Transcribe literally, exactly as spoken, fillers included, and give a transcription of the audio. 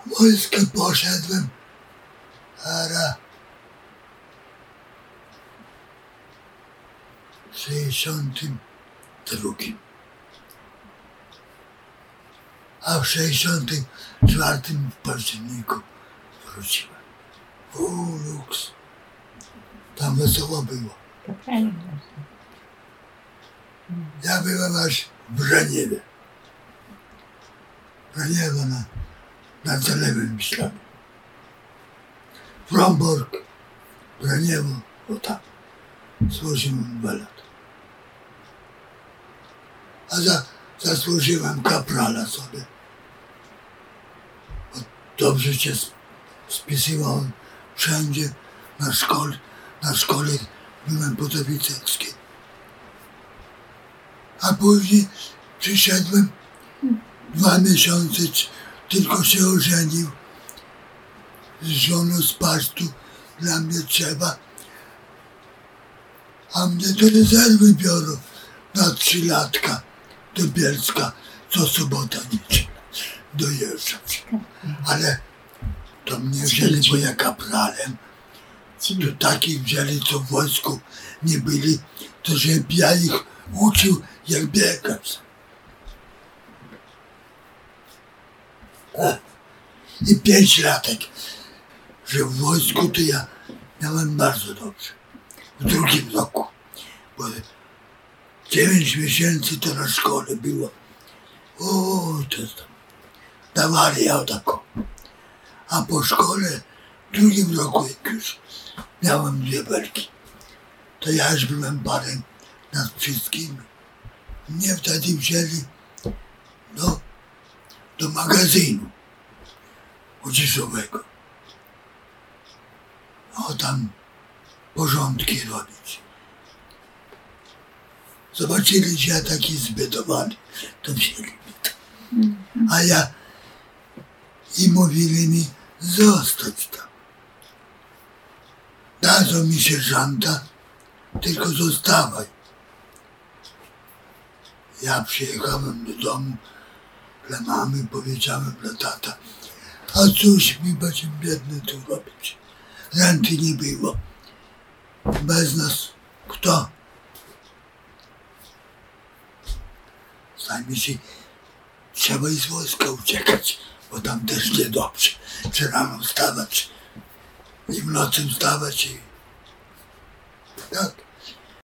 wojsko poszedłem, ara w sześćdziesiątym drugim. A w sześćdziesiątym czwartym w październiku wróciłem. O, luks. Tam wesoło było. Ja byłem aż w Braniewie. Braniewa na, na Zalewem Wiślanym. Fromborg, Braniewo, o tam. Służyłem dwa lata. A za, zasłużyłem kaprala sobie. Bo dobrze się spisywałem wszędzie, na szkole, na szkole byłem podoficerskiej. A później przyszedłem, dwa miesiące tylko się ożenił z żoną z Pasztu, dla mnie trzeba, a mnie do rezerwy biorą na trzy latka do Bielska, co sobota, niedziela dojeżdżać. Ale to mnie wzięli, bo ja kapralem, to takich wzięli, co w wojsku nie byli, to żeby ja ich uczył, jak biegać. I pięć latek, że w wojsku to ja miałem bardzo dobrze. W drugim roku, bo dziewięć miesięcy to na szkole było. O, to tam dawali ja taką. A po szkole, w drugim roku, jak już miałem dwie belki, to ja już byłem panem nad wszystkimi. Mnie wtedy wzięli do, do magazynu odzieżowego. O, tam porządki robić. Zobaczyli, że ja taki zbydowany, to wzięli mi to. A ja i mówili mi zostać tam. Dadzą mi sierżanta, tylko zostawaj. Ja przyjechałem do domu, dla mamy powiedziałem, dla tata, a cóż mi będzie biedny tu robić? Renty nie było. Bez nas kto? Zajmie się, trzeba i z wojska uciekać, bo tam też niedobrze. Czy rano wstawać i w nocy wstawać i